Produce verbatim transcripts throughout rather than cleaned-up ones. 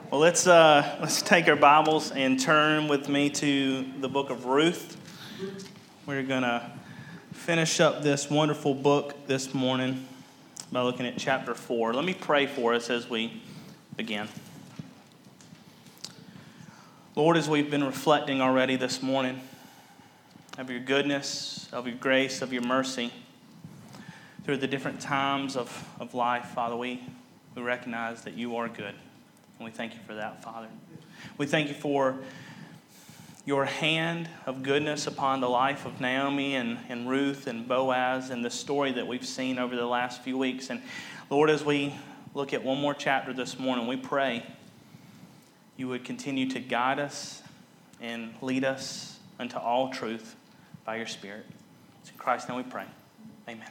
Well, let's uh, let's take our Bibles and turn with me to the book of Ruth. We're going to finish up this wonderful book this morning by looking at chapter four. Let me pray for us as we begin. Lord, as we've been reflecting already this morning of your goodness, of your grace, of your mercy, through the different times of, of life, Father, we, we recognize that you are good. And we thank you for that, Father. We thank you for your hand of goodness upon the life of Naomi and, and Ruth and Boaz and the story that we've seen over the last few weeks. And Lord, as we look at one more chapter this morning, we pray you would continue to guide us and lead us unto all truth by your Spirit. It's in Christ's name we pray. Amen.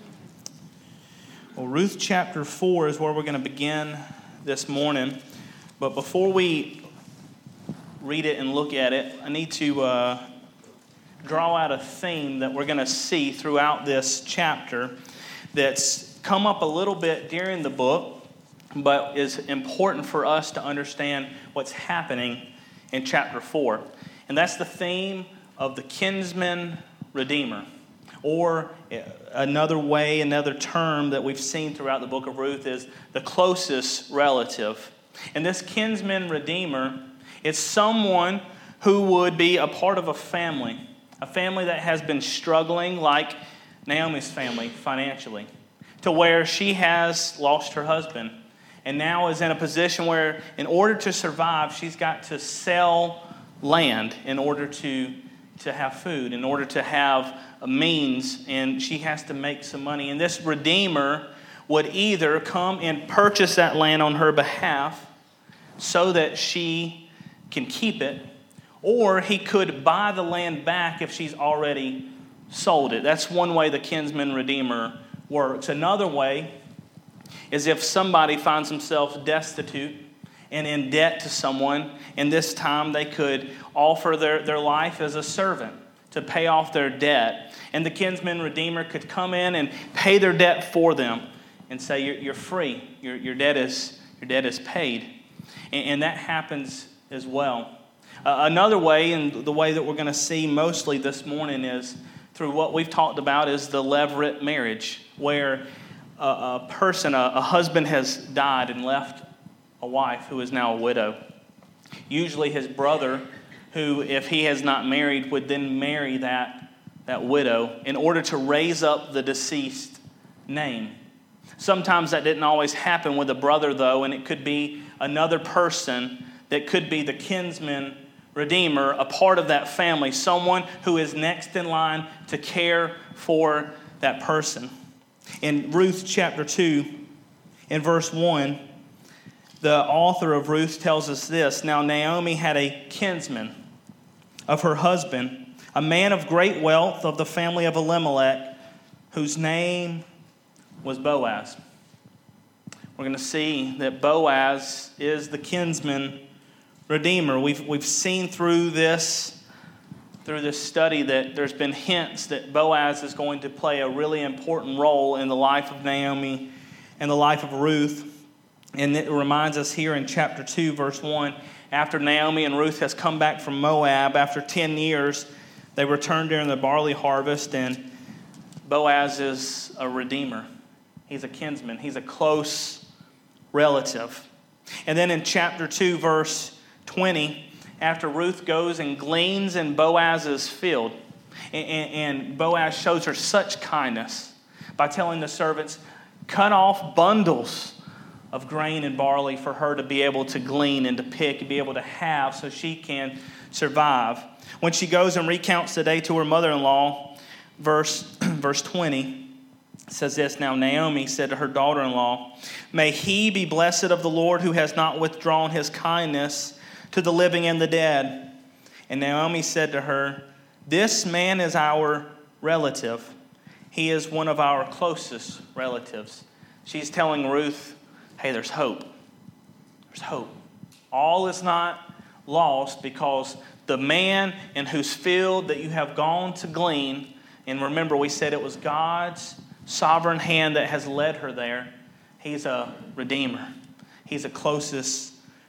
Well, Ruth chapter four is where we're going to begin this morning. But before we read it and look at it, I need to uh, draw out a theme that we're going to see throughout this chapter that's come up a little bit during the book, but is important for us to understand what's happening in chapter four. And that's the theme of the kinsman redeemer. Or another way, another term that we've seen throughout the book of Ruth is the closest relative. And this kinsman redeemer is someone who would be a part of a family, a family that has been struggling like Naomi's family financially, to where she has lost her husband and now is in a position where in order to survive, she's got to sell land in order to, to have food, in order to have a means, and she has to make some money. And this redeemer would either come and purchase that land on her behalf so that she can keep it, or he could buy the land back if she's already sold it. That's one way the kinsman redeemer works. Another way is if somebody finds themselves destitute and in debt to someone, and this time they could offer their, their life as a servant to pay off their debt. And the kinsman redeemer could come in and pay their debt for them and say, you're, you're free. Your, your debt is your debt is paid. And, and that happens as well. Uh, another way, and the way that we're going to see mostly this morning is through what we've talked about is the levirate marriage, where a, a person, a, a husband has died and left a wife who is now a widow. Usually his brother, who, if he has not married, would then marry that, that widow in order to raise up the deceased name. Sometimes that didn't always happen with a brother, though, and it could be another person that could be the kinsman redeemer, a part of that family, someone who is next in line to care for that person. In Ruth chapter two, in verse one, the author of Ruth tells us this: Now Naomi had a kinsman of her husband, a man of great wealth of the family of Elimelech, whose name was Boaz. We're going to see that Boaz is the kinsman redeemer. We've we've seen through this through this study that there's been hints that Boaz is going to play a really important role in the life of Naomi and the life of Ruth. And it reminds us here in chapter two, verse one, after Naomi and Ruth has come back from Moab, after ten years, they return during the barley harvest, and Boaz is a redeemer. He's a kinsman. He's a close relative. And then in chapter two, verse twenty, after Ruth goes and gleans in Boaz's field, and, and Boaz shows her such kindness by telling the servants, cut off bundles of grain and barley for her to be able to glean and to pick and be able to have so she can survive. When she goes and recounts the day to her mother-in-law, verse, verse twenty, says this: Now Naomi said to her daughter-in-law, may he be blessed of the Lord who has not withdrawn his kindness to the living and the dead. And Naomi said to her, this man is our relative. He is one of our closest relatives. She's telling Ruth, hey, there's hope. There's hope. All is not lost, because the man in whose field that you have gone to glean, and remember we said it was God's sovereign hand that has led her there. He's a redeemer. He's a closest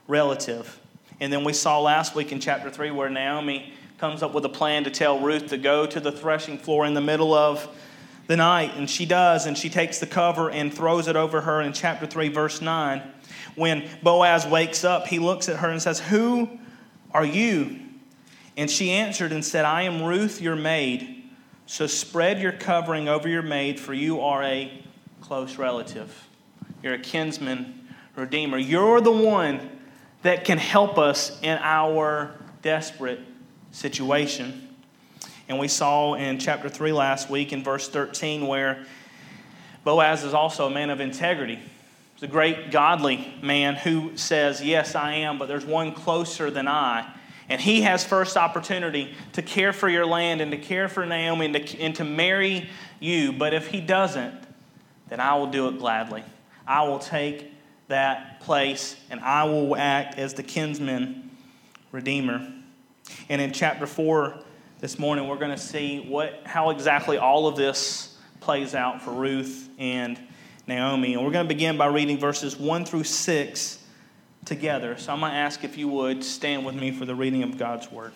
relative. And then we saw last week in chapter three where Naomi comes up with a plan to tell Ruth to go to the threshing floor in the middle of the night. And she does, and she takes the cover and throws it over her in chapter three, verse nine. When Boaz wakes up, he looks at her and says, "Who are you?" And she answered and said, "I am Ruth, your maid. So spread your covering over your maid, for you are a close relative. You're a kinsman redeemer. You're the one that can help us in our desperate situation." And we saw in chapter three last week in verse thirteen where Boaz is also a man of integrity. He's a great godly man who says, "Yes, I am, but there's one closer than I." And he has first opportunity to care for your land and to care for Naomi and to, and to marry you. But if he doesn't, then I will do it gladly. I will take that place and I will act as the kinsman redeemer. And in chapter four this morning, we're going to see what how exactly all of this plays out for Ruth and Naomi. And we're going to begin by reading verses one through six together. So I'm going to ask if you would stand with me for the reading of God's word.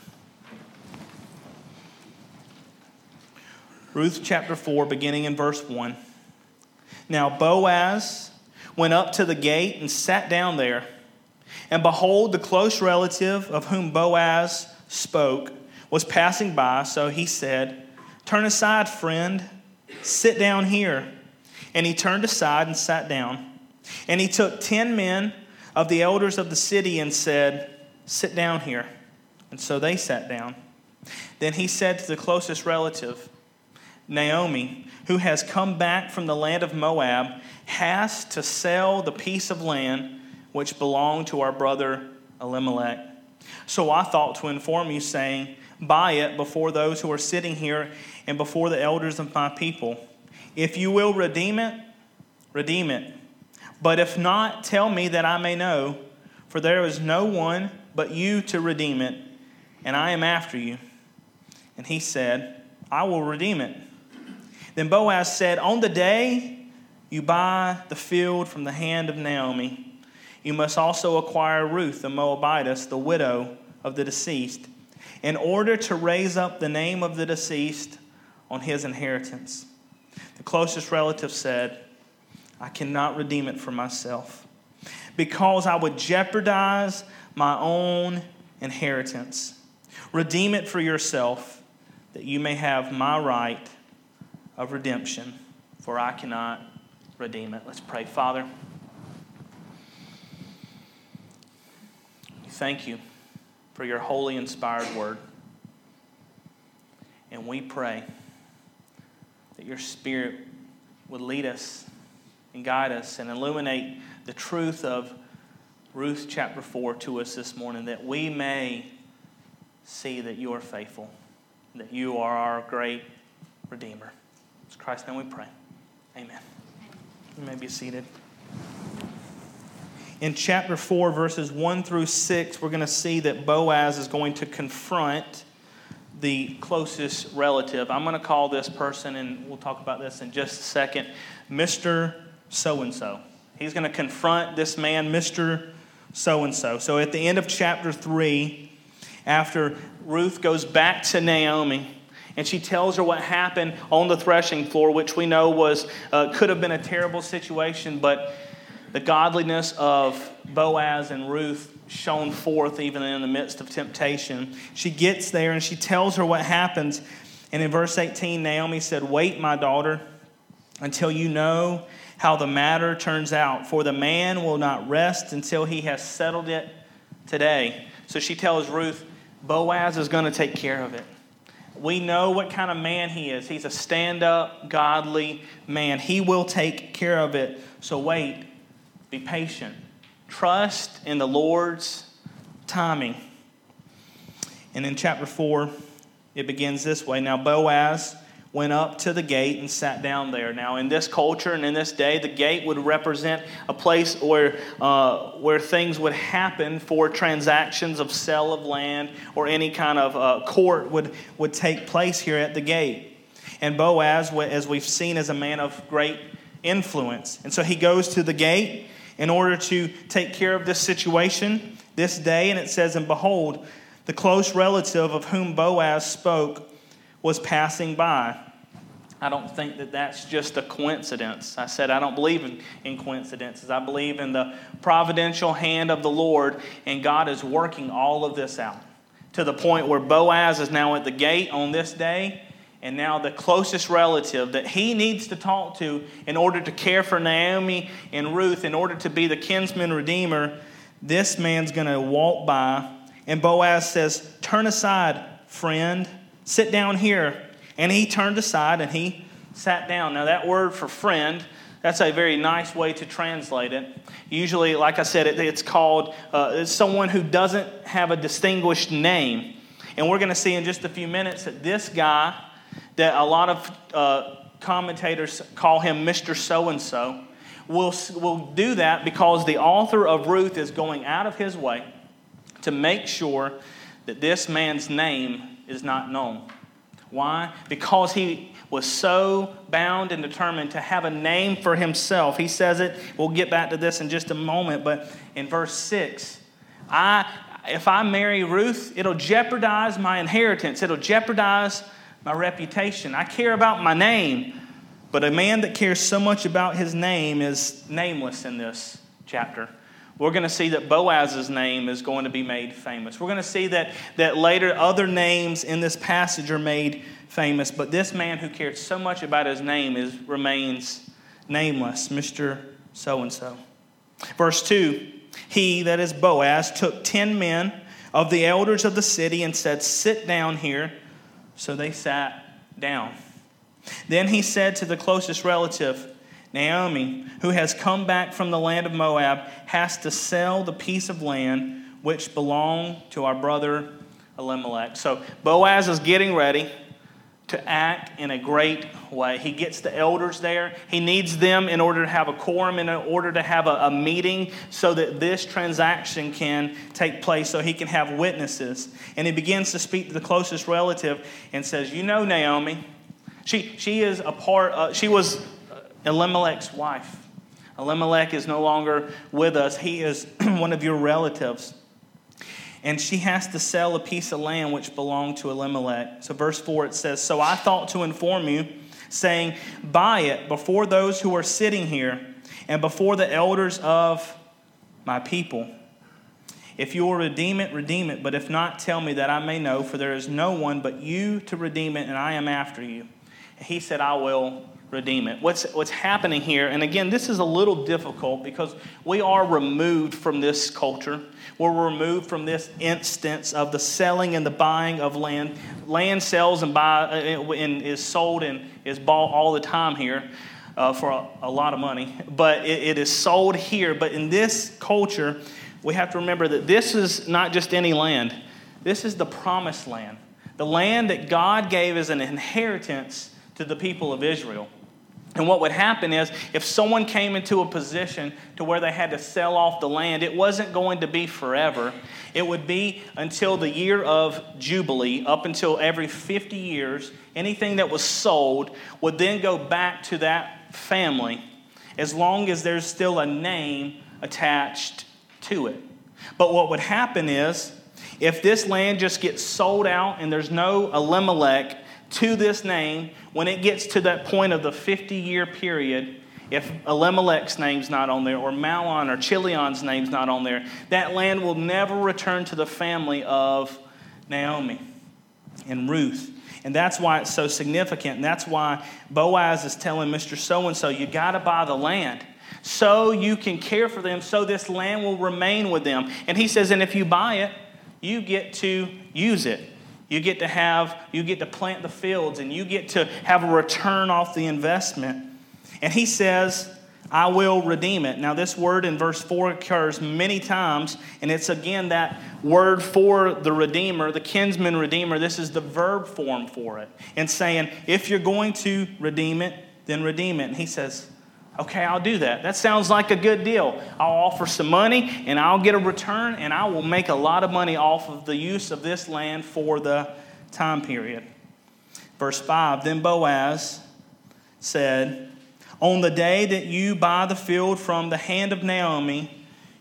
Ruth chapter four, beginning in verse one. Now Boaz went up to the gate and sat down there. And behold, the close relative of whom Boaz spoke was passing by. So he said, "Turn aside, friend. Sit down here." And he turned aside and sat down. And he took ten men of the elders of the city and said, "Sit down here." And so they sat down. Then he said to the closest relative, "Naomi, who has come back from the land of Moab, has to sell the piece of land which belonged to our brother Elimelech. So I thought to inform you, saying, buy it before those who are sitting here and before the elders of my people. If you will redeem it, redeem it. But if not, tell me that I may know, for there is no one but you to redeem it, and I am after you." And he said, "I will redeem it." Then Boaz said, "On the day you buy the field from the hand of Naomi, you must also acquire Ruth the Moabitess, the widow of the deceased, in order to raise up the name of the deceased on his inheritance." The closest relative said, "I cannot redeem it for myself, because I would jeopardize my own inheritance. Redeem it for yourself, that you may have my right of redemption, for I cannot redeem it." Let's pray. Father, we thank you for your holy, inspired word. And we pray that your Spirit would lead us and guide us and illuminate the truth of Ruth chapter four to us this morning, that we may see that you are faithful, that you are our great Redeemer. In Christ's name we pray. Amen. You may be seated. In chapter four, verses one through six, we're going to see that Boaz is going to confront the closest relative. I'm going to call this person, and we'll talk about this in just a second, Mister So-and-so. He's going to confront this man, Mister So-and-so. So at the end of chapter three, after Ruth goes back to Naomi, and she tells her what happened on the threshing floor, which we know was uh, could have been a terrible situation, but the godliness of Boaz and Ruth shone forth even in the midst of temptation. She gets there and she tells her what happens. And in verse eighteen, Naomi said, "Wait, my daughter, until you know how the matter turns out, for the man will not rest until he has settled it today." So she tells Ruth, Boaz is going to take care of it. We know what kind of man he is. He's a stand-up, godly man. He will take care of it. So wait, be patient. Trust in the Lord's timing. And in chapter four, it begins this way. Now Boaz went up to the gate and sat down there. Now in this culture and in this day, the gate would represent a place where uh, where things would happen for transactions of sale of land, or any kind of uh, court would, would take place here at the gate. And Boaz, as we've seen, is a man of great influence. And so he goes to the gate in order to take care of this situation. this day, and it says, and behold, the close relative of whom Boaz spoke was passing by. I don't think that that's just a coincidence. I said I don't believe in, in coincidences. I believe in the providential hand of the Lord, and God is working all of this out to the point where Boaz is now at the gate on this day, and now the closest relative that he needs to talk to in order to care for Naomi and Ruth, in order to be the kinsman redeemer, this man's going to walk by, and Boaz says, turn aside, friend, sit down here. And he turned aside and he sat down. Now that word for friend, that's a very nice way to translate it. Usually, like I said, it, it's called uh, it's someone who doesn't have a distinguished name. And we're going to see in just a few minutes that this guy, that a lot of uh, commentators call him Mister So-and-so, will, will do that because the author of Ruth is going out of his way to make sure that this man's name is not known. Why? Because he was so bound and determined to have a name for himself. He says it, we'll get back to this in just a moment, but in verse six, I, if I marry Ruth, it'll jeopardize my inheritance. It'll jeopardize my reputation. I care about my name, but a man that cares so much about his name is nameless in this chapter. We're going to see that Boaz's name is going to be made famous. We're going to see that, that later other names in this passage are made famous. But this man who cared so much about his name is remains nameless, Mister So-and-so. Verse two, he, that is Boaz, took ten men of the elders of the city and said, sit down here. So they sat down. Then he said to the closest relative, Naomi, who has come back from the land of Moab, has to sell the piece of land which belonged to our brother Elimelech. So Boaz is getting ready to act in a great way. He gets the elders there. He needs them in order to have a quorum, in order to have a, a meeting so that this transaction can take place, so he can have witnesses. And he begins to speak to the closest relative and says, you know Naomi, she, she is a part, uh, she was Elimelech's wife. Elimelech is no longer with us. He is one of your relatives. And she has to sell a piece of land which belonged to Elimelech. So verse four, it says, so I thought to inform you, saying, buy it before those who are sitting here and before the elders of my people. If you will redeem it, redeem it. But if not, tell me that I may know, for there is no one but you to redeem it, and I am after you. And he said, I will redeem it. What's what's happening here, and again, this is a little difficult because we are removed from this culture. We're removed from this instance of the selling and the buying of land. Land sells and buy and is sold and is bought all the time here uh, for a, a lot of money. But it, it is sold here. But in this culture, we have to remember that this is not just any land. This is the promised land, the land that God gave as an inheritance to the people of Israel. And what would happen is if someone came into a position to where they had to sell off the land, it wasn't going to be forever. It would be until the year of Jubilee, up until every fifty years. Anything that was sold would then go back to that family as long as there's still a name attached to it. But what would happen is if this land just gets sold out and there's no Elimelech to this name, when it gets to that point of the fifty-year period, if Elimelech's name's not on there, or Mahlon or Chilion's name's not on there, that land will never return to the family of Naomi and Ruth. And that's why it's so significant. And that's why Boaz is telling Mister So-and-so, you got to buy the land so you can care for them, so this land will remain with them. And he says, and if you buy it, you get to use it. You get to have, you get to plant the fields, and you get to have a return off the investment. And he says, I will redeem it. Now this word in verse four occurs many times, and it's again that word for the redeemer, the kinsman redeemer. This is the verb form for it. And saying, if you're going to redeem it, then redeem it. And he says, okay, I'll do that. That sounds like a good deal. I'll offer some money, and I'll get a return, and I will make a lot of money off of the use of this land for the time period. Verse five, then Boaz said, on the day that you buy the field from the hand of Naomi,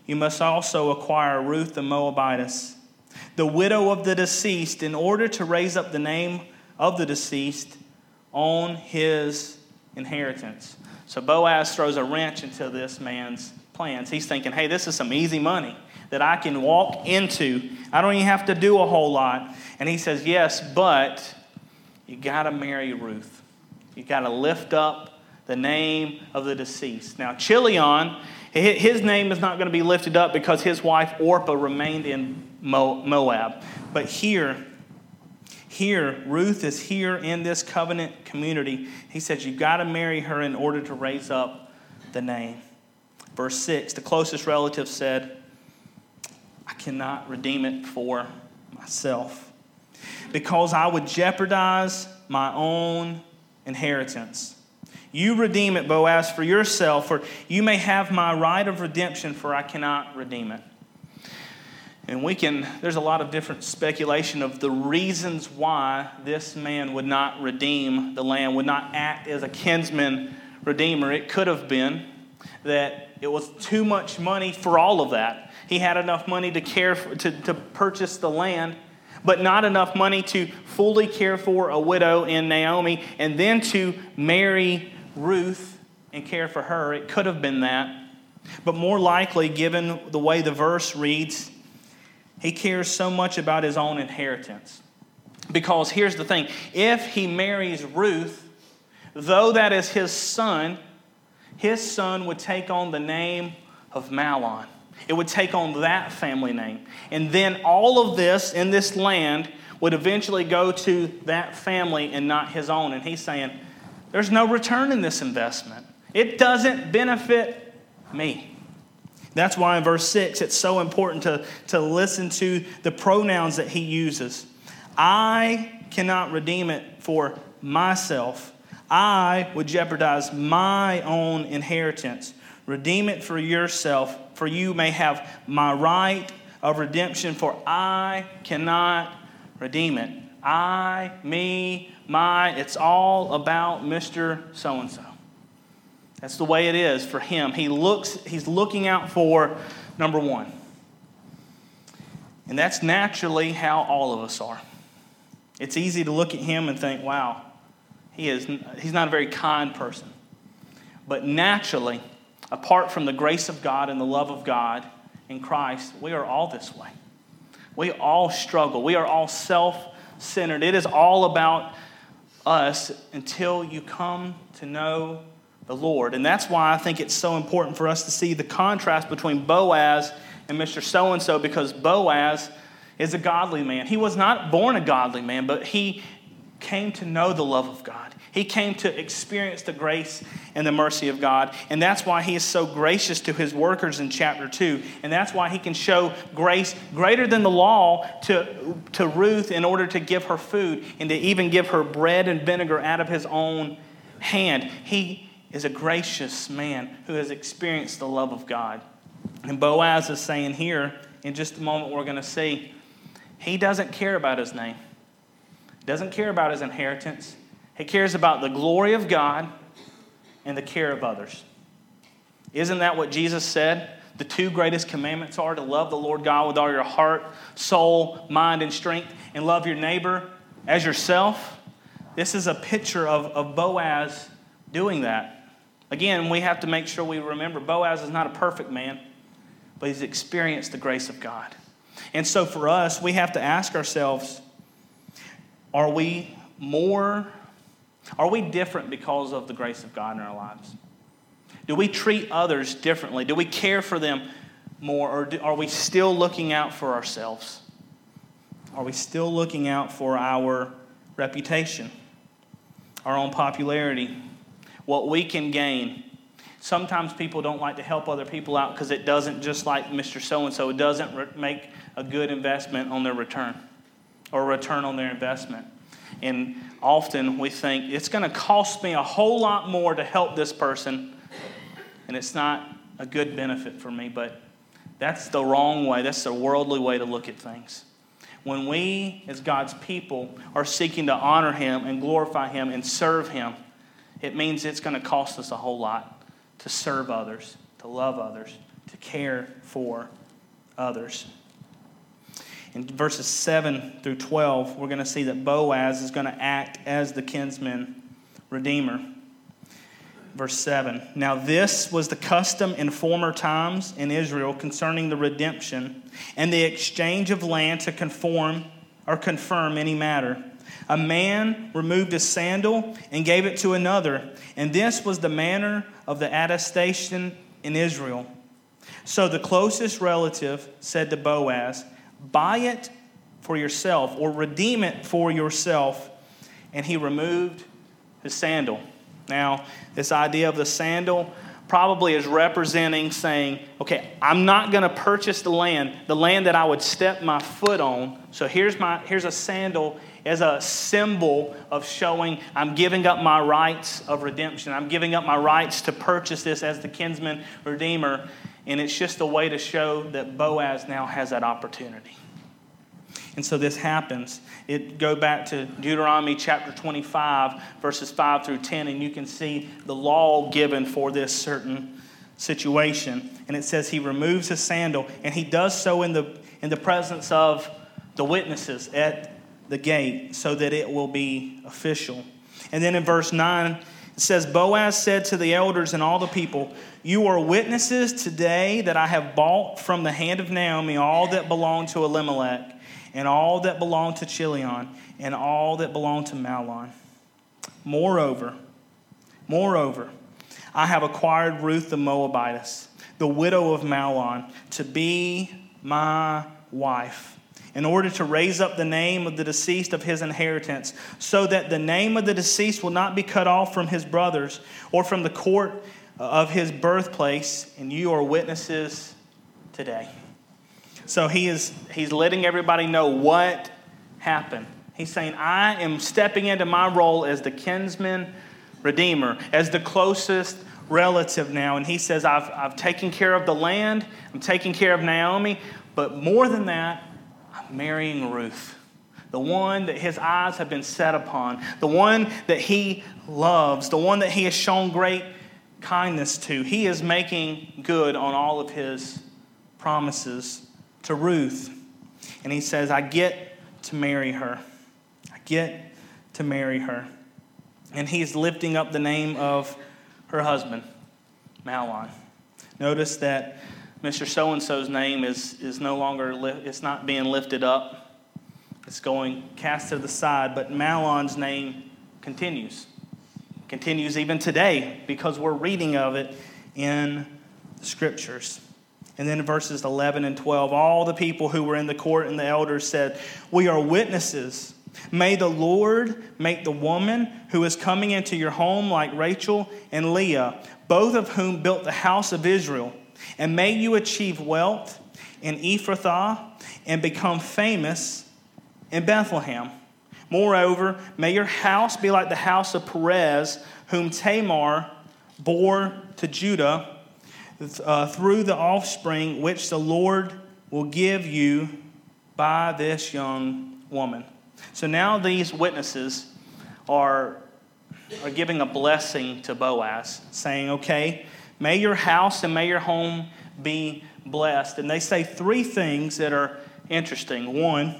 you must also acquire Ruth the Moabitess, the widow of the deceased, in order to raise up the name of the deceased on his inheritance. So Boaz throws a wrench into this man's plans. He's thinking, hey, this is some easy money that I can walk into. I don't even have to do a whole lot. And he says, yes, but you got to marry Ruth. You got to lift up the name of the deceased. Now, Chilion, his name is not going to be lifted up because his wife Orpah remained in Moab. But here, here, Ruth is here in this covenant community. He says, you've got to marry her in order to raise up the name. Verse six, the closest relative said, I cannot redeem it for myself, because I would jeopardize my own inheritance. You redeem it, Boaz, for yourself, for you may have my right of redemption, for I cannot redeem it. And we can, there's a lot of different speculation of the reasons why this man would not redeem the land, would not act as a kinsman redeemer. It could have been that it was too much money for all of that. He had enough money to care for, to, to purchase the land, but not enough money to fully care for a widow in Naomi and then to marry Ruth and care for her. It could have been that. But more likely, given the way the verse reads, he cares so much about his own inheritance. Because here's the thing. If he marries Ruth, though that is his son, his son would take on the name of Mahlon. It would take on that family name. And then all of this in this land would eventually go to that family and not his own. And he's saying, there's no return in this investment. It doesn't benefit me. That's why in verse six, it's so important to, to listen to the pronouns that he uses. I cannot redeem it for myself. I would jeopardize my own inheritance. Redeem it for yourself, for you may have my right of redemption, for I cannot redeem it. I, me, my, it's all about Mister So-and-so. That's the way it is for him. He looks, he's looking out for number one. And that's naturally how all of us are. It's easy to look at him and think, wow, he is, he's not a very kind person. But naturally, apart from the grace of God and the love of God in Christ, we are all this way. We all struggle. We are all self-centered. It is all about us until you come to know the Lord. And that's why I think it's so important for us to see the contrast between Boaz and Mister So-and-so, because Boaz is a godly man. He was not born a godly man, but he came to know the love of God. He came to experience the grace and the mercy of God. And that's why he is so gracious to his workers in chapter two. And that's why he can show grace greater than the law to, to Ruth in order to give her food and to even give her bread and vinegar out of his own hand. He is a gracious man who has experienced the love of God. And Boaz is saying here, in just a moment we're going to see, he doesn't care about his name. He doesn't care about his inheritance. He cares about the glory of God and the care of others. Isn't that what Jesus said? The two greatest commandments are to love the Lord God with all your heart, soul, mind, and strength, and love your neighbor as yourself. This is a picture of, of Boaz doing that. Again, we have to make sure we remember Boaz is not a perfect man, but he's experienced the grace of God. And so for us, we have to ask ourselves, are we more, are we different because of the grace of God in our lives? Do we treat others differently? Do we care for them more, or do, are we still looking out for ourselves? Are we still looking out for our reputation, our own popularity, what we can gain? Sometimes people don't like to help other people out because it doesn't, just like Mister So-and-so, it doesn't re- make a good investment on their return or return on their investment. And often we think it's going to cost me a whole lot more to help this person, and it's not a good benefit for me. But that's the wrong way. That's the worldly way to look at things. When we, as God's people, are seeking to honor Him and glorify Him and serve Him, it means it's going to cost us a whole lot to serve others, to love others, to care for others. In verses seven through twelve, we're going to see that Boaz is going to act as the kinsman redeemer. Verse seven, now this was the custom in former times in Israel concerning the redemption and the exchange of land to conform or confirm any matter. A man removed his sandal and gave it to another, and this was the manner of the attestation in Israel. So the closest relative said to Boaz, buy it for yourself or redeem it for yourself. And he removed his sandal. Now, this idea of the sandal probably is representing saying, okay, I'm not going to purchase the land, the land that I would step my foot on. So here's my here's a sandal as a symbol of showing I'm giving up my rights of redemption. I'm giving up my rights to purchase this as the kinsman redeemer. And it's just a way to show that Boaz now has that opportunity. And so this happens. It go back to Deuteronomy chapter twenty-five, verses five through ten, and you can see the law given for this certain situation. And it says he removes his sandal, and he does so in the in the presence of the witnesses at the gate, so that it will be official. And then in verse nine, it says, Boaz said to the elders and all the people, you are witnesses today that I have bought from the hand of Naomi all that belonged to Elimelech, and all that belonged to Chilion, and all that belonged to Mahlon. Moreover, moreover, I have acquired Ruth the Moabitess, the widow of Mahlon, to be my wife, in order to raise up the name of the deceased of his inheritance, so that the name of the deceased will not be cut off from his brothers or from the court of his birthplace, and you are witnesses today. So he is he's letting everybody know what happened. He's saying, I am stepping into my role as the kinsman redeemer, as the closest relative now. And he says, I've, I've taken care of the land, I'm taking care of Naomi, but more than that, I'm marrying Ruth, the one that his eyes have been set upon, the one that he loves, the one that he has shown great kindness to. He is making good on all of his promises to Ruth. And he says, I get to marry her. I get to marry her. And he's lifting up the name of her husband, Mahlon. Notice that Mister So-and-so's name is, is no longer, li- it's not being lifted up. It's going cast to the side. But Mahlon's name continues. Continues even today because we're reading of it in the Scriptures. And then in verses eleven and twelve, all the people who were in the court and the elders said, we are witnesses. May the Lord make the woman who is coming into your home like Rachel and Leah, both of whom built the house of Israel. And may you achieve wealth in Ephrathah and become famous in Bethlehem. Moreover, may your house be like the house of Perez, whom Tamar bore to Judah, uh, through the offspring which the Lord will give you by this young woman. So now these witnesses are, are giving a blessing to Boaz, saying, okay, may your house and may your home be blessed. And they say three things that are interesting. One,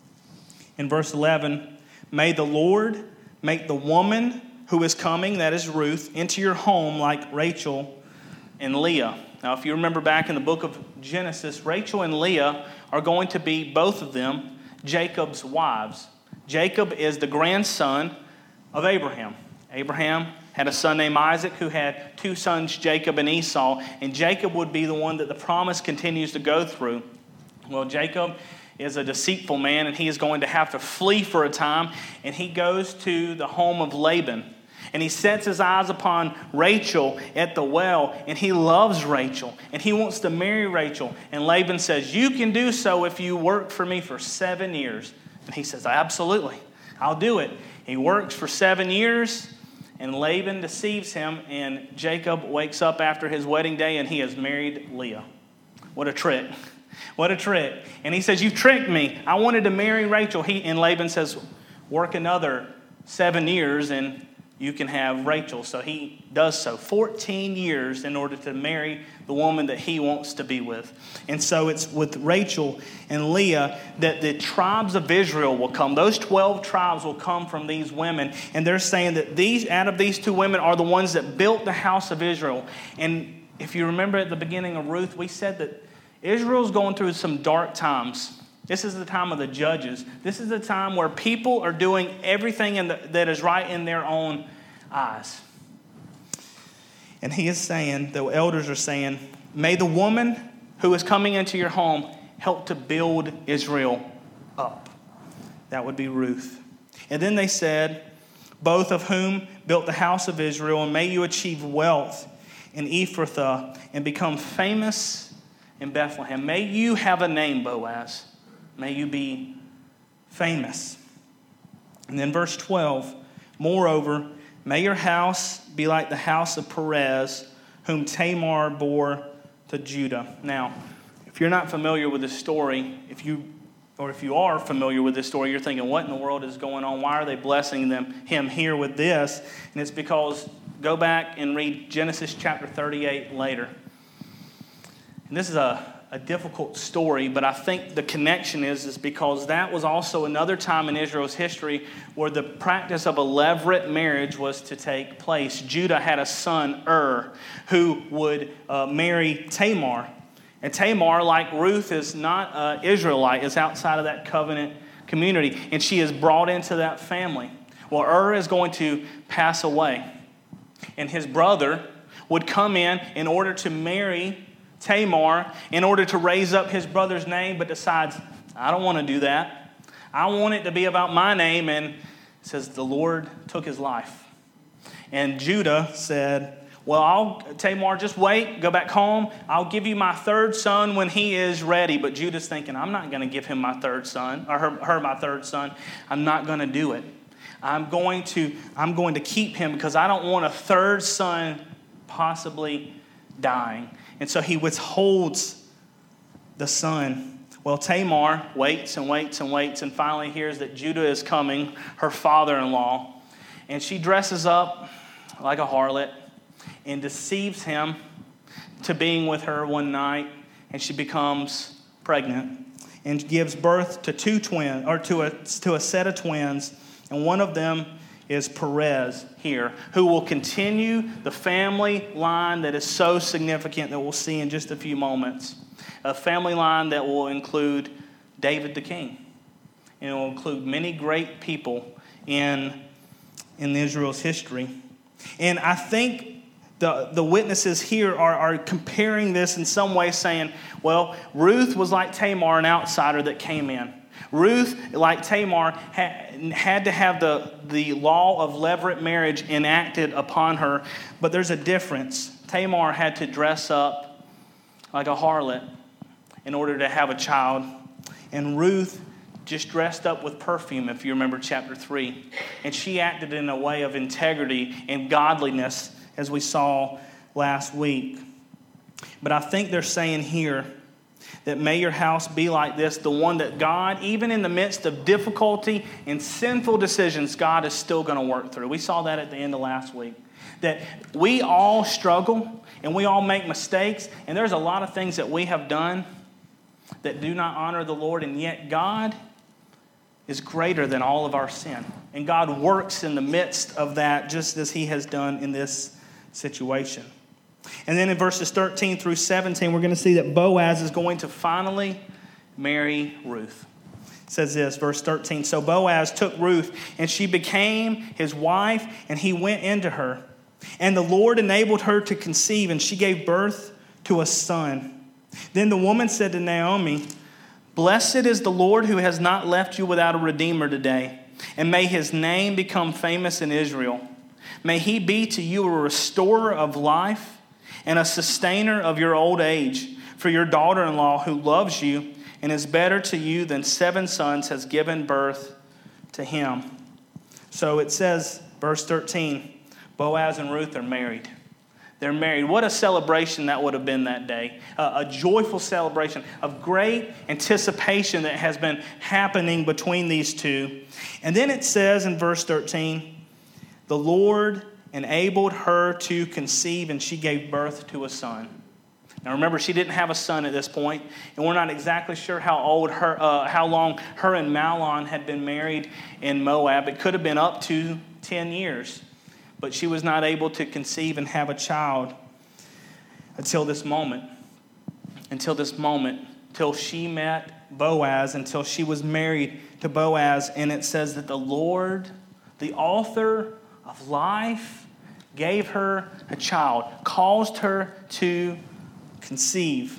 in verse eleven, may the Lord make the woman who is coming, that is Ruth, into your home like Rachel and Leah. Now, if you remember back in the book of Genesis, Rachel and Leah are going to be, both of them, Jacob's wives. Jacob is the grandson of Abraham. Abraham had a son named Isaac who had two sons, Jacob and Esau. And Jacob would be the one that the promise continues to go through. Well, Jacob is a deceitful man, and he is going to have to flee for a time. And he goes to the home of Laban. And he sets his eyes upon Rachel at the well, and he loves Rachel, and he wants to marry Rachel. And Laban says, you can do so if you work for me for seven years. And he says, absolutely, I'll do it. He works for seven years, and Laban deceives him, and Jacob wakes up after his wedding day, and he has married Leah. What a trick. What a trick. And he says, you've tricked me. I wanted to marry Rachel. He, and Laban says, work another seven years, and you can have Rachel. So he does so. fourteen years in order to marry the woman that he wants to be with. And so it's with Rachel and Leah that the tribes of Israel will come. Those twelve tribes will come from these women. And they're saying that these, out of these two women are the ones that built the house of Israel. And if you remember at the beginning of Ruth, we said that Israel's going through some dark times. This is the time of the judges. This is the time where people are doing everything in the, that is right in their own eyes. And he is saying, the elders are saying, may the woman who is coming into your home help to build Israel up. That would be Ruth. And then they said, both of whom built the house of Israel, and may you achieve wealth in Ephrathah and become famous in Bethlehem. May you have a name, Boaz. May you be famous. And then verse twelve, moreover, may your house be like the house of Perez, whom Tamar bore to Judah. Now, if you're not familiar with this story, if you or if you are familiar with this story, you're thinking, what in the world is going on? Why are they blessing them him here with this? And it's because, go back and read Genesis chapter thirty-eight later. And this is a A difficult story, but I think the connection is, is because that was also another time in Israel's history where the practice of a levirate marriage was to take place. Judah had a son, Ur, who would uh, marry Tamar. And Tamar, like Ruth, is not an Israelite, is outside of that covenant community, and she is brought into that family. Well, Ur is going to pass away, and his brother would come in in order to marry Tamar in order to raise up his brother's name, but decides, I don't want to do that. I want it to be about my name. And it says the Lord took his life. And Judah said, well, I'll, Tamar, just wait, go back home. I'll give you my third son when he is ready. But Judah's thinking, I'm not going to give him my third son, or her, her my third son. I'm not going to do it. I'm going to, I'm going to keep him because I don't want a third son possibly dying. And so he withholds the son. Well, Tamar waits and waits and waits and finally hears that Judah is coming, her father-in-law. And she dresses up like a harlot and deceives him to being with her one night. And she becomes pregnant and gives birth to two twins, or to a, to a set of twins. And one of them is Perez here, who will continue the family line that is so significant that we'll see in just a few moments. A family line that will include David the king. And it will include many great people in, in Israel's history. And I think the, the witnesses here are, are comparing this in some way, saying, well, Ruth was like Tamar, an outsider that came in. Ruth, like Tamar, had to have the, the law of levirate marriage enacted upon her. But there's a difference. Tamar had to dress up like a harlot in order to have a child. And Ruth just dressed up with perfume, if you remember chapter three. And she acted in a way of integrity and godliness, as we saw last week. But I think they're saying here that may your house be like this, the one that God, even in the midst of difficulty and sinful decisions, God is still going to work through. We saw that at the end of last week. That we all struggle and we all make mistakes, and there's a lot of things that we have done that do not honor the Lord, and yet God is greater than all of our sin. And God works in the midst of that just as he has done in this situation. And then in verses thirteen through seventeen, we're going to see that Boaz is going to finally marry Ruth. It says this, verse thirteen, so Boaz took Ruth, and she became his wife, and he went into her. And the Lord enabled her to conceive, and she gave birth to a son. Then the woman said to Naomi, blessed is the Lord who has not left you without a redeemer today, and may his name become famous in Israel. May he be to you a restorer of life and a sustainer of your old age. For your daughter-in-law who loves you and is better to you than seven sons has given birth to him. So it says, verse thirteen, Boaz and Ruth are married. They're married. What a celebration that would have been that day. Uh, a joyful celebration of great anticipation that has been happening between these two. And then it says in verse thirteen, the Lord enabled her to conceive, and she gave birth to a son. Now remember, she didn't have a son at this point, and we're not exactly sure how old her, uh, how long her and Mahlon had been married in Moab. It could have been up to ten years, but she was not able to conceive and have a child until this moment. Until this moment, till she met Boaz, until she was married to Boaz, and it says that the Lord, the author of life, gave her a child, caused her to conceive.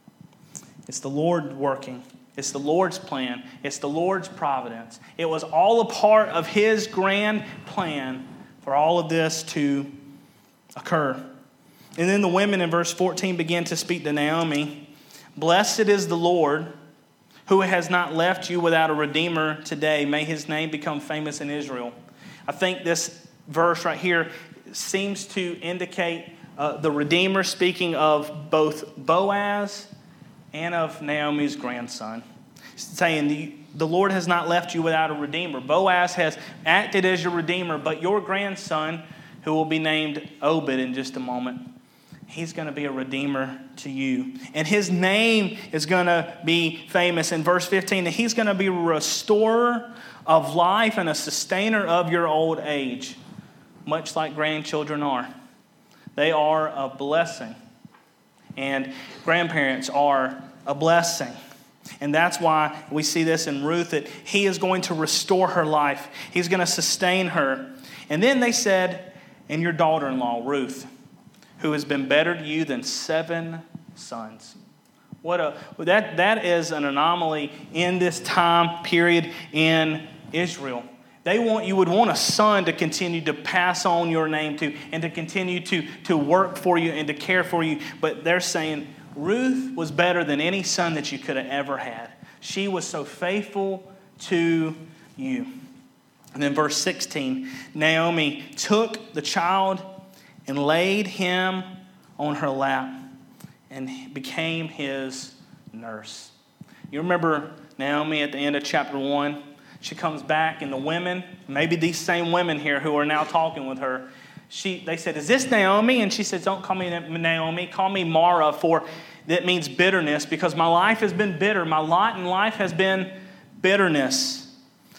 It's the Lord working. It's the Lord's plan. It's the Lord's providence. It was all a part of His grand plan for all of this to occur. And then the women in verse fourteen began to speak to Naomi. Blessed is the Lord, who has not left you without a redeemer today. May His name become famous in Israel. I think this verse right here seems to indicate Uh, the Redeemer, speaking of both Boaz and of Naomi's grandson, saying the, the Lord has not left you without a Redeemer. Boaz has acted as your Redeemer, but your grandson, who will be named Obed in just a moment, he's going to be a Redeemer to you. And his name is going to be famous in verse fifteen. That he's going to be a restorer of life and a sustainer of your old age, much like grandchildren are. They are a blessing. And grandparents are a blessing. And that's why we see this in Ruth, that He is going to restore her life. He's going to sustain her. And then they said, and your daughter-in-law, Ruth, who has been better to you than seven sons. What a that that is an anomaly in this time period in Israel. They want you would want a son to continue to pass on your name to, and to continue to, to work for you and to care for you. But they're saying Ruth was better than any son that you could have ever had. She was so faithful to you. And then verse sixteen, Naomi took the child and laid him on her lap and became his nurse. You remember Naomi at the end of chapter one? She comes back, and the women, maybe these same women here who are now talking with her, she they said, is this Naomi? And she says, don't call me Naomi, call me Mara, for that means bitterness, because my life has been bitter. My lot in life has been bitterness.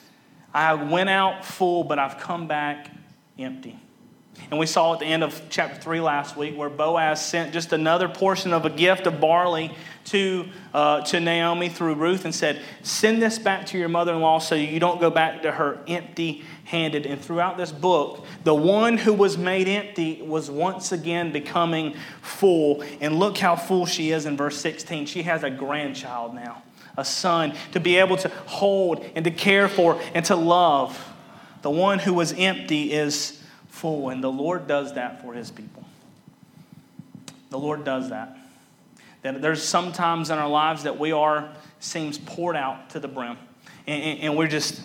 I went out full, but I've come back empty. And we saw at the end of chapter three last week where Boaz sent just another portion of a gift of barley to uh, to Naomi through Ruth and said, send this back to your mother-in-law so you don't go back to her empty-handed. And throughout this book, the one who was made empty was once again becoming full. And look how full she is in verse sixteen. She has a grandchild now, a son, to be able to hold and to care for and to love. The one who was empty is full, and the Lord does that for His people. The Lord does that. That there's some times in our lives that we are, seems poured out to the brim. And, and, and we're just,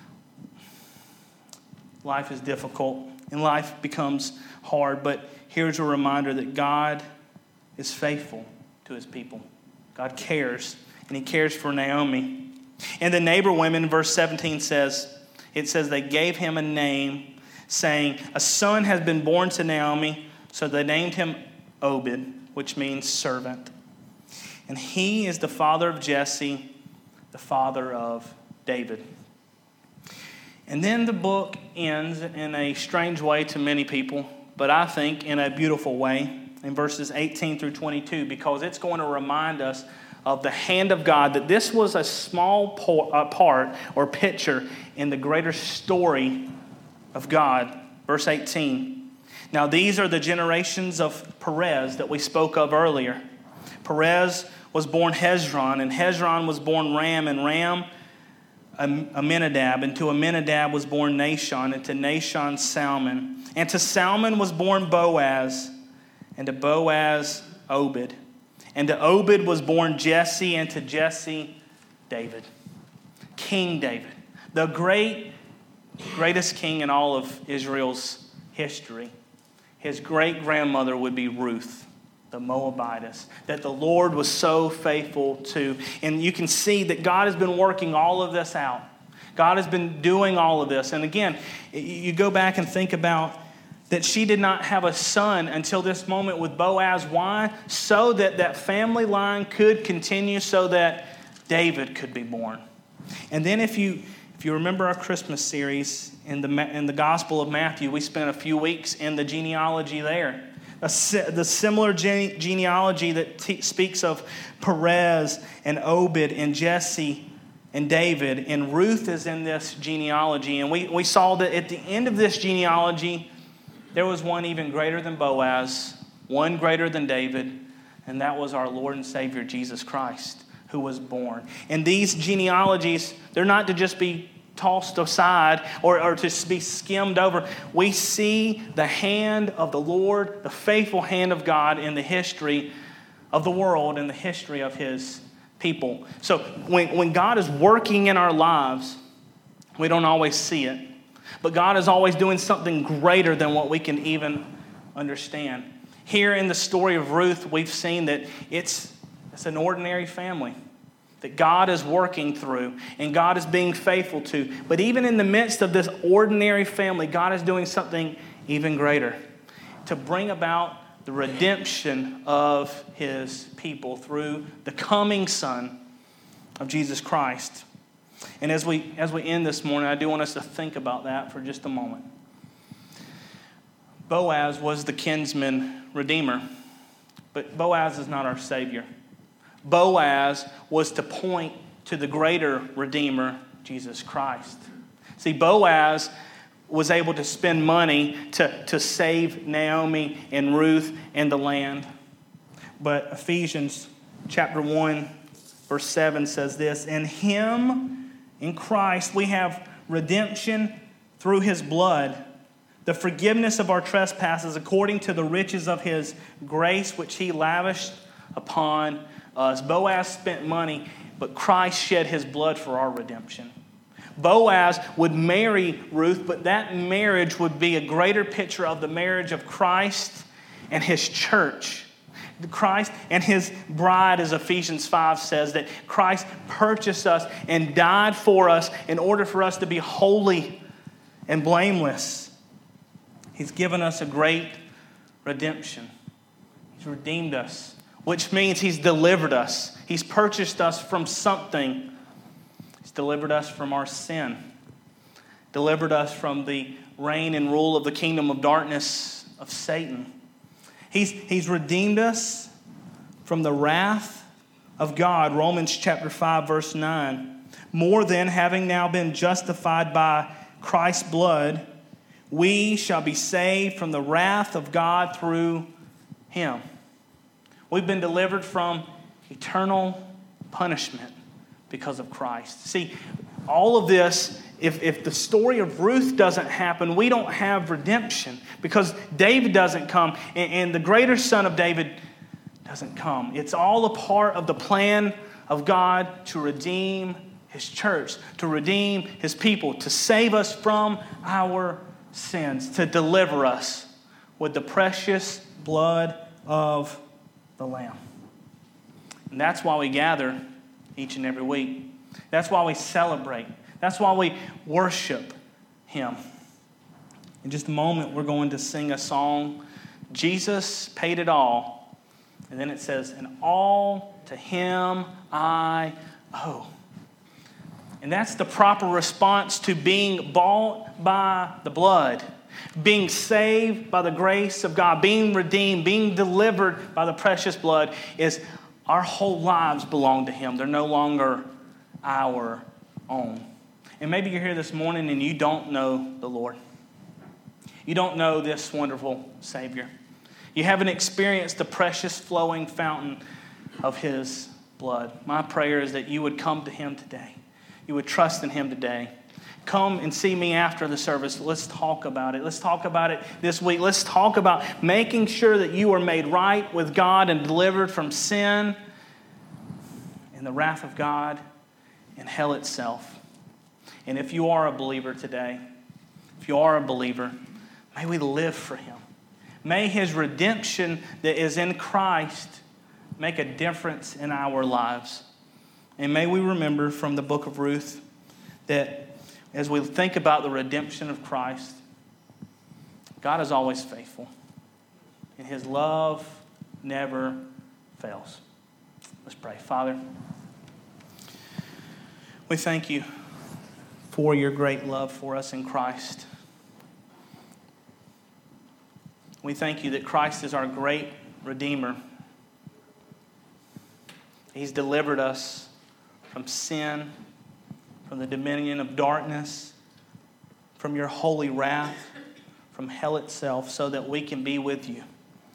life is difficult and life becomes hard. But here's a reminder that God is faithful to His people. God cares, and He cares for Naomi. And the neighbor women, in verse seventeen says, it says they gave him a name, saying, a son has been born to Naomi, so they named him Obed, which means servant. And he is the father of Jesse, the father of David. And then the book ends in a strange way to many people, but I think in a beautiful way, in verses eighteen through twenty-two, because it's going to remind us of the hand of God, that this was a small part or picture in the greater story of God. Verse eighteen. Now these are the generations of Perez that we spoke of earlier. Perez was born Hezron, and Hezron was born Ram, and Ram Amminadab, and to Amminadab was born Nahshon, and to Nahshon Salmon, and to Salmon was born Boaz, and to Boaz Obed, and to Obed was born Jesse, and to Jesse David, King David, the great greatest king in all of Israel's history. His great-grandmother would be Ruth, the Moabitess, that the Lord was so faithful to. And you can see that God has been working all of this out. God has been doing all of this. And again, you go back and think about that she did not have a son until this moment with Boaz. Why? So that that family line could continue, so that David could be born. And then if you if you remember our Christmas series in the in the Gospel of Matthew, we spent a few weeks in the genealogy there. A, the similar gene, genealogy that t- speaks of Perez and Obed and Jesse and David. And Ruth is in this genealogy. And we, we saw that at the end of this genealogy, there was one even greater than Boaz, one greater than David, and that was our Lord and Savior, Jesus Christ, who was born. And these genealogies, they're not to just be tossed aside or, or to be skimmed over. We see the hand of the Lord, the faithful hand of God in the history of the world and the history of His people. So when, when God is working in our lives, we don't always see it. But God is always doing something greater than what we can even understand. Here in the story of Ruth, we've seen that it's, it's an ordinary family that God is working through and God is being faithful to. But even in the midst of this ordinary family, God is doing something even greater to bring about the redemption of His people through the coming Son of Jesus Christ. And as we as we end this morning, I do want us to think about that for just a moment. Boaz was the kinsman redeemer, but Boaz is not our Savior. Boaz was to point to the greater Redeemer, Jesus Christ. See, Boaz was able to spend money to, to save Naomi and Ruth and the land. But Ephesians chapter one, verse seven says this, "In Him, in Christ, we have redemption through His blood, the forgiveness of our trespasses according to the riches of His grace, which He lavished upon us." Boaz spent money, but Christ shed His blood for our redemption. Boaz would marry Ruth, but that marriage would be a greater picture of the marriage of Christ and His church. Christ and His bride, as Ephesians five says, that Christ purchased us and died for us in order for us to be holy and blameless. He's given us a great redemption. He's redeemed us, which means He's delivered us. He's purchased us from something. He's delivered us from our sin, delivered us from the reign and rule of the kingdom of darkness of Satan. He's, he's redeemed us from the wrath of God. Romans chapter five, verse nine. "More than having now been justified by Christ's blood, we shall be saved from the wrath of God through Him." We've been delivered from eternal punishment because of Christ. See, all of this, if, if the story of Ruth doesn't happen, we don't have redemption because David doesn't come and, and the greater son of David doesn't come. It's all a part of the plan of God to redeem His church, to redeem His people, to save us from our sins, to deliver us with the precious blood of the Lamb. And that's why we gather each and every week. That's why we celebrate. That's why we worship Him. In just a moment, we're going to sing a song, "Jesus Paid It All." And then it says, "And all to Him I owe." And that's the proper response to being bought by the blood, being saved by the grace of God, being redeemed, being delivered by the precious blood, is our whole lives belong to Him. They're no longer our own. And maybe you're here this morning and you don't know the Lord. You don't know this wonderful Savior. You haven't experienced the precious flowing fountain of His blood. My prayer is that you would come to Him today. You would trust in Him today. Come and see me after the service. Let's talk about it. Let's talk about it this week. Let's talk about making sure that you are made right with God and delivered from sin and the wrath of God and hell itself. And if you are a believer today, if you are a believer, may we live for Him. May His redemption that is in Christ make a difference in our lives. And may we remember from the book of Ruth that as we think about the redemption of Christ, God is always faithful, and His love never fails. Let's pray. Father, we thank you for your great love for us in Christ. We thank you that Christ is our great Redeemer. He's delivered us from sin, from the dominion of darkness, from your holy wrath, from hell itself, so that we can be with you,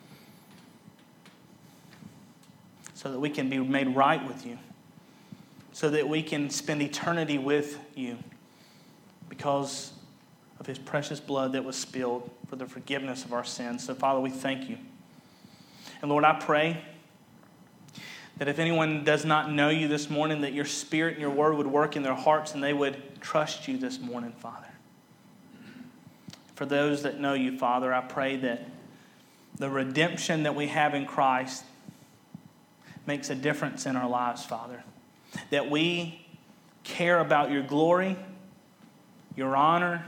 so that we can be made right with you, so that we can spend eternity with you because of his precious blood that was spilled for the forgiveness of our sins. So, Father, we thank you. And Lord, I pray that if anyone does not know you this morning, that your Spirit and your word would work in their hearts and they would trust you this morning, Father. For those that know you, Father, I pray that the redemption that we have in Christ makes a difference in our lives, Father. That we care about your glory, your honor,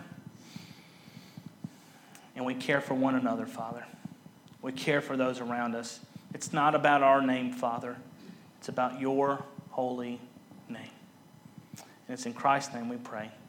and we care for one another, Father. We care for those around us. It's not about our name, Father. It's about your holy name. And it's in Christ's name we pray.